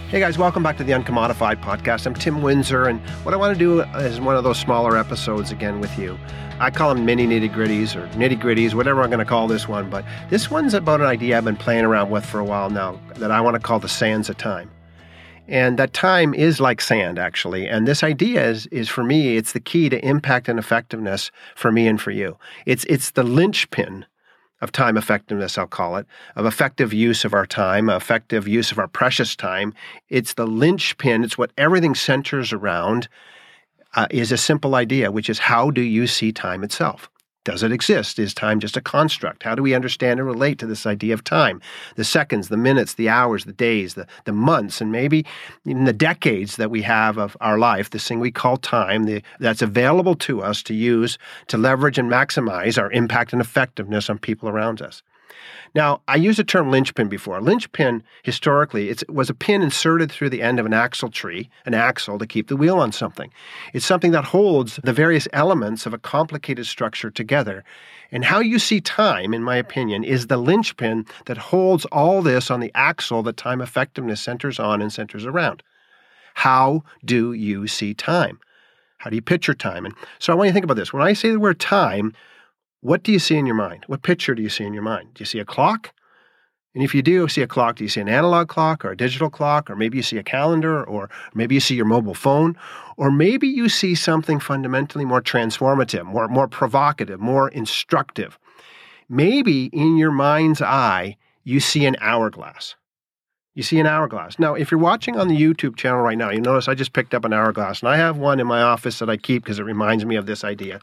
Hey guys, welcome back to the Uncommodified podcast. I'm Tim Windsor, and what I want to do is one of those smaller episodes again with you. I call them mini nitty-gritties or nitty-gritties, whatever I'm going to call this one, but this one's about an idea I've been playing around with for a while now that I want to call the sands of time. And that time is like sand, actually. And this idea is for me, it's the key to impact and effectiveness for me and for you. It's the linchpin of time effectiveness, I'll call it, of effective use of our time, effective use of our precious time. It's the linchpin. It's what everything centers around, is a simple idea, which is how do you see time itself? Does it exist? Is time just a construct? How do we understand and relate to this idea of time? The seconds, the minutes, the hours, the days, the months, and maybe even the decades that we have of our life, this thing we call time, that's available to us to use, to leverage and maximize our impact and effectiveness on people around us. Now, I used the term linchpin before. Linchpin, historically, it was a pin inserted through the end of an axle tree, an axle to keep the wheel on something. It's something that holds the various elements of a complicated structure together. And how you see time, in my opinion, is the linchpin that holds all this on the axle that time effectiveness centers on and centers around. How do you see time? How do you picture time? And so I want you to think about this. When I say the word time, what do you see in your mind? What picture do you see in your mind? Do you see a clock? And if you do see a clock, do you see an analog clock or a digital clock? Or maybe you see a calendar, or maybe you see your mobile phone, or maybe you see something fundamentally more transformative, more provocative, more instructive. Maybe in your mind's eye, you see an hourglass. You see an hourglass. Now, if you're watching on the YouTube channel right now, you notice I just picked up an hourglass, and I have one in my office that I keep because it reminds me of this idea.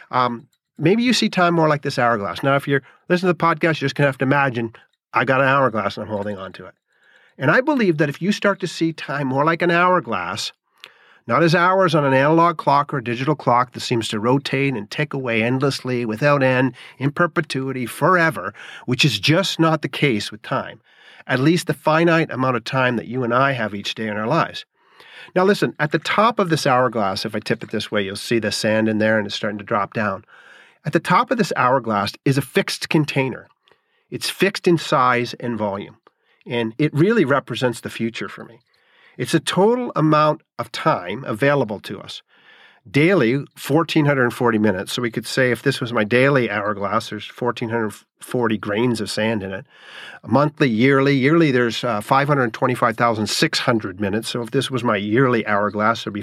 Maybe you see time more like this hourglass. Now, if you're listening to the podcast, you're just going to have to imagine I got an hourglass and I'm holding on to it. And I believe that if you start to see time more like an hourglass, not as hours on an analog clock or a digital clock that seems to rotate and tick away endlessly, without end, in perpetuity, forever, which is just not the case with time, at least the finite amount of time that you and I have each day in our lives. Now listen, at the top of this hourglass, if I tip it this way, you'll see the sand in there and it's starting to drop down. At the top of this hourglass is a fixed container. It's fixed in size and volume, and it really represents the future for me. It's a total amount of time available to us. Daily, 1,440 minutes. So we could say if this was my daily hourglass, there's 1,440 grains of sand in it. Monthly, yearly, there's 525,600 minutes. So if this was my yearly hourglass, there'd be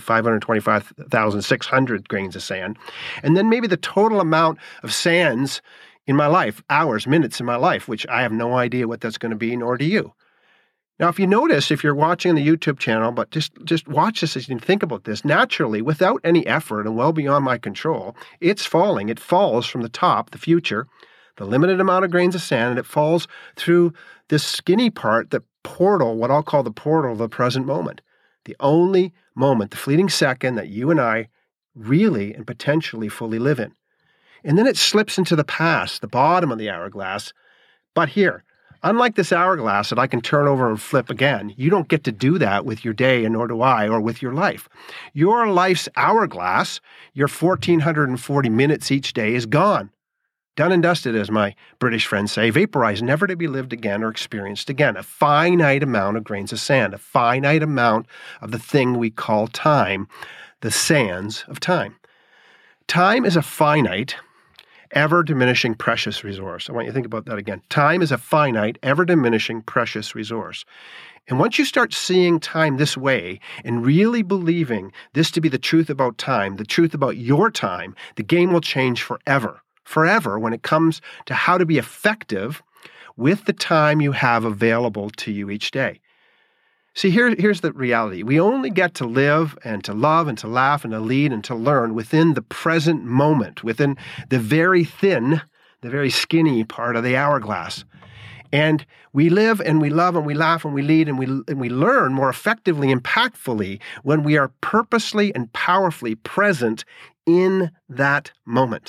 525,600 grains of sand. And then maybe the total amount of sands in my life, hours, minutes in my life, which I have no idea what that's going to be, nor do you. Now, if you notice, if you're watching the YouTube channel, but just watch this as you think about this, naturally, without any effort and well beyond my control, it's falling. It falls from the top, the future, the limited amount of grains of sand, and it falls through this skinny part, the portal, what I'll call the portal of the present moment. The only moment, the fleeting second that you and I really and potentially fully live in. And then it slips into the past, the bottom of the hourglass. But here, unlike this hourglass that I can turn over and flip again, you don't get to do that with your day, and nor do I, or with your life. Your life's hourglass, your 1,440 minutes each day, is gone. Done and dusted, as my British friends say, vaporized, never to be lived again or experienced again. A finite amount of grains of sand, a finite amount of the thing we call time, the sands of time. Time is a finite, ever-diminishing precious resource. I want you to think about that again. Time is a finite, ever-diminishing precious resource. And once you start seeing time this way and really believing this to be the truth about time, the truth about your time, the game will change forever. Forever when it comes to how to be effective with the time you have available to you each day. See, here's the reality. We only get to live and to love and to laugh and to lead and to learn within the present moment, within the very thin, the very skinny part of the hourglass. And we live and we love and we laugh and we lead and we learn more effectively, impactfully when we are purposely and powerfully present in that moment.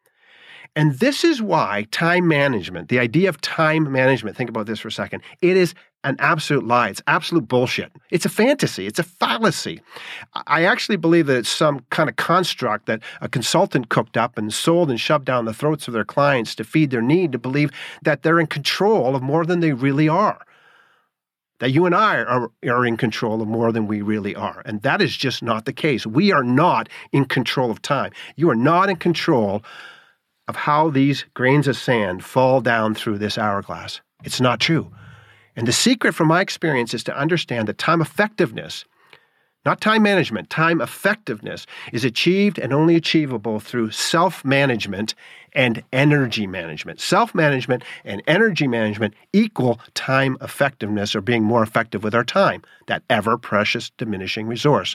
And this is why time management, the idea of time management, think about this for a second, it is an absolute lie. It's absolute bullshit. It's a fantasy. It's a fallacy. I actually believe that it's some kind of construct that a consultant cooked up and sold and shoved down the throats of their clients to feed their need to believe that they're in control of more than they really are. that you and I are in control of more than we really are. And that is just not the case. We are not in control of time. You are not in control of how these grains of sand fall down through this hourglass. It's not true. And the secret from my experience is to understand that time effectiveness, not time management, time effectiveness is achieved and only achievable through self-management and energy management. Self-management and energy management equal time effectiveness, or being more effective with our time, that ever-precious diminishing resource.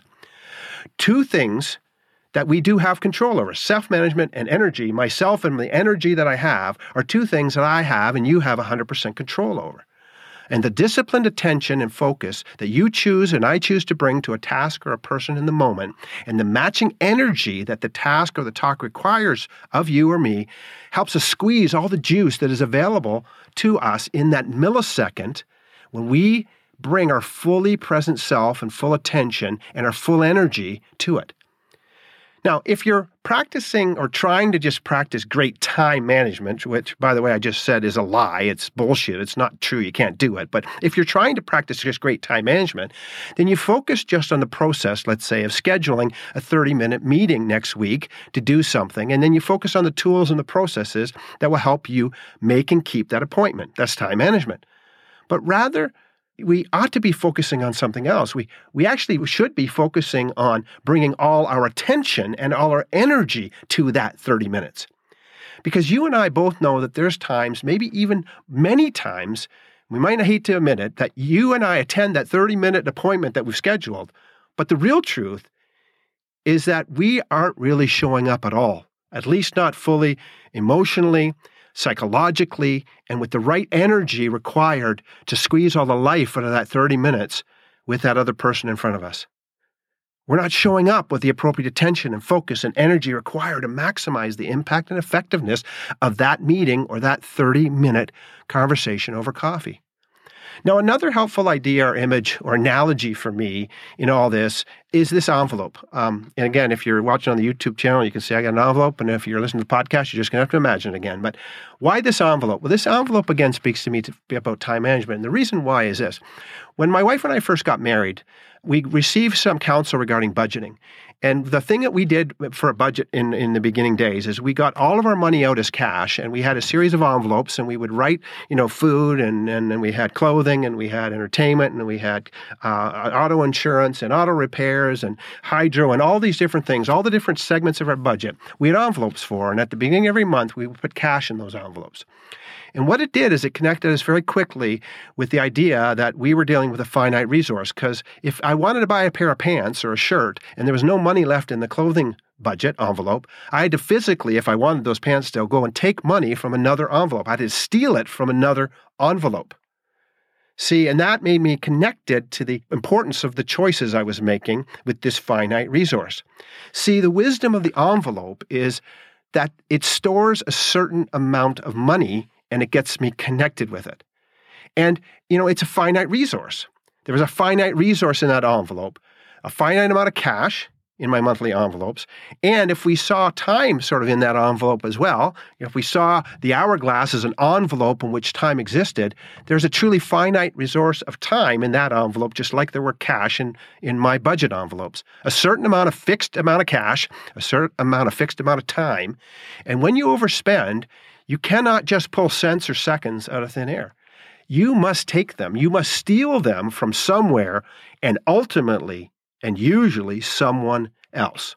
Two things that we do have control over, self-management and energy. Myself and the energy that I have are two things that I have and you have 100% control over. And the disciplined attention and focus that you choose and I choose to bring to a task or a person in the moment, and the matching energy that the task or the talk requires of you or me, helps us squeeze all the juice that is available to us in that millisecond when we bring our fully present self and full attention and our full energy to it. Now, if you're practicing or trying to just practice great time management, which, by the way, I just said is a lie, it's bullshit, it's not true, you can't do it. But if you're trying to practice just great time management, then you focus just on the process, let's say, of scheduling a 30-minute meeting next week to do something, and then you focus on the tools and the processes that will help you make and keep that appointment. That's time management. But rather, we ought to be focusing on something else. We actually should be focusing on bringing all our attention and all our energy to that 30 minutes. Because you and I both know that there's times, maybe even many times, we might not hate to admit it, that you and I attend that 30-minute appointment that we've scheduled. But the real truth is that we aren't really showing up at all, at least not fully, emotionally, psychologically, and with the right energy required to squeeze all the life out of that 30 minutes with that other person in front of us. We're not showing up with the appropriate attention and focus and energy required to maximize the impact and effectiveness of that meeting or that 30-minute conversation over coffee. Now, another helpful idea or image or analogy for me in all this is this envelope. And again, if you're watching on the YouTube channel, you can see I got an envelope. And if you're listening to the podcast, you're just going to have to imagine it again. But why this envelope? Well, this envelope, again, speaks to me about time management. And the reason why is this. When my wife and I first got married, we received some counsel regarding budgeting. And the thing that we did for a budget in the beginning days is we got all of our money out as cash, and we had a series of envelopes, and we would write, food, and we had clothing, and we had entertainment, and we had auto insurance, and auto repairs, and hydro, and all these different things, all the different segments of our budget, we had envelopes for. And at the beginning of every month, we would put cash in those envelopes. And what it did is it connected us very quickly with the idea that we were dealing with a finite resource. Because if I wanted to buy a pair of pants or a shirt and there was no money left in the clothing budget envelope, I had to physically, if I wanted those pants still, go and take money from another envelope. I had to steal it from another envelope. See, and that made me connected to the importance of the choices I was making with this finite resource. See, the wisdom of the envelope is that it stores a certain amount of money and it gets me connected with it. And, it's a finite resource. There was a finite resource in that envelope, a finite amount of cash in my monthly envelopes. And if we saw time sort of in that envelope as well, if we saw the hourglass as an envelope in which time existed, there's a truly finite resource of time in that envelope, just like there were cash in my budget envelopes. A certain amount of fixed amount of cash, a certain amount of fixed amount of time. And when you overspend, you cannot just pull cents or seconds out of thin air. You must take them. You must steal them from somewhere and ultimately and usually someone else.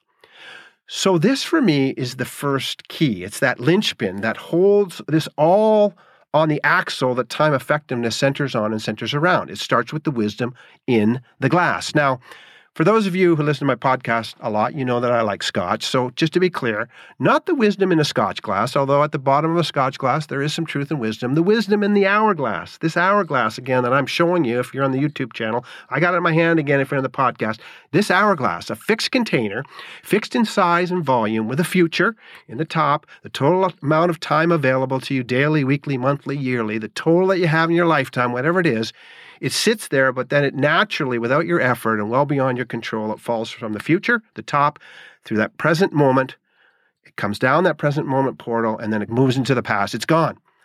So this for me is the first key. It's that linchpin that holds this all on the axle that time effectiveness centers on and centers around. It starts with the wisdom in the glass. Now, for those of you who listen to my podcast a lot, you know that I like Scotch. So just to be clear, not the wisdom in a Scotch glass, although at the bottom of a Scotch glass there is some truth and wisdom. The wisdom in the hourglass. This hourglass, again, that I'm showing you if you're on the YouTube channel. I got it in my hand again if you're on the podcast. This hourglass, a fixed container, fixed in size and volume with a future in the top, the total amount of time available to you daily, weekly, monthly, yearly, the total that you have in your lifetime, whatever it is. It sits there, but then it naturally, without your effort and well beyond your control, it falls from the future, the top, through that present moment. It comes down that present moment portal, and then it moves into the past. It's gone.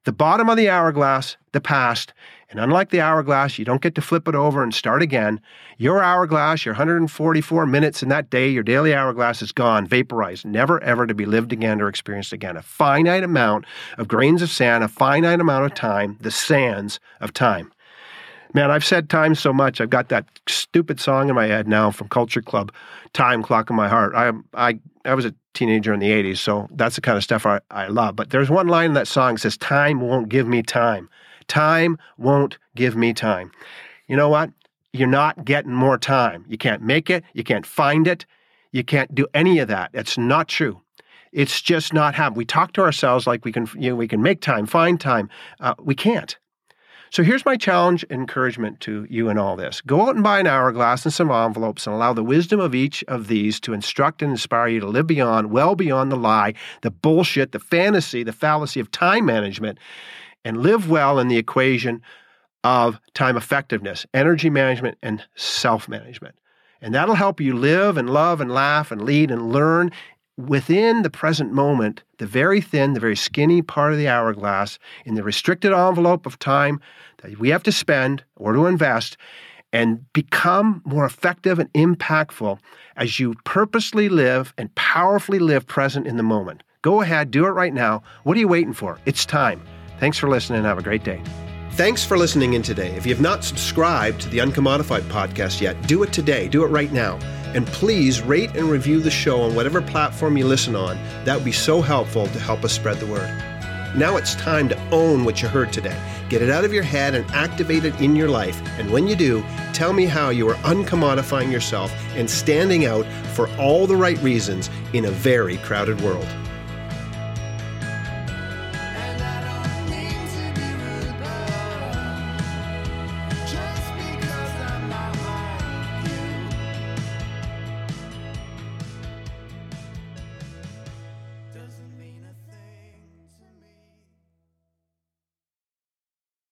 The bottom of the hourglass, the past, and unlike the hourglass, you don't get to flip it over and start again. Your hourglass, your 144 minutes in that day, your daily hourglass is gone, vaporized, never ever to be lived again or experienced again. A finite amount of grains of sand, a finite amount of time, the sands of time. Man, I've said time so much, I've got that stupid song in my head now from Culture Club, Time Clock in My Heart. I was a teenager in the 80s, so that's the kind of stuff I love. But there's one line in that song that says, time won't give me time. Time won't give me time. You know what? You're not getting more time. You can't make it. You can't find it. You can't do any of that. It's not true. It's just not happening. We talk to ourselves like we can make time, find time. We can't. So here's my challenge and encouragement to you in all this. Go out and buy an hourglass and some envelopes and allow the wisdom of each of these to instruct and inspire you to live beyond, well beyond the lie, the bullshit, the fantasy, the fallacy of time management, and live well in the equation of time effectiveness, energy management, and self-management. And that'll help you live and love and laugh and lead and learn within the present moment, the very thin, the very skinny part of the hourglass, in the restricted envelope of time that we have to spend or to invest, and become more effective and impactful as you purposely live and powerfully live present in the moment. Go ahead, do it right now. What are you waiting for? It's time. Thanks for listening and have a great day. Thanks for listening in today. If you have not subscribed to the Uncommodified podcast yet, do it today. Do it right now. And please rate and review the show on whatever platform you listen on. That would be so helpful to help us spread the word. Now it's time to own what you heard today. Get it out of your head and activate it in your life. And when you do, tell me how you are uncommodifying yourself and standing out for all the right reasons in a very crowded world.